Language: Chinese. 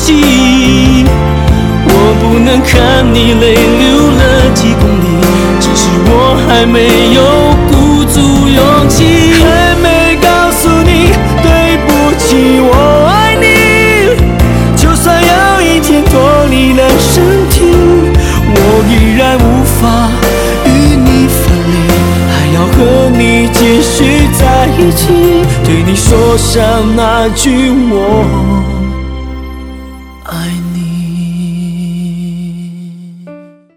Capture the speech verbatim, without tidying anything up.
记。我不能看你泪流了几公里，只是我还没有鼓足勇气，还没告诉你对不起，我爱你。就算有一天脱离了身体，我依然无法与你分离，还要和你继续在一起，对你说上那句我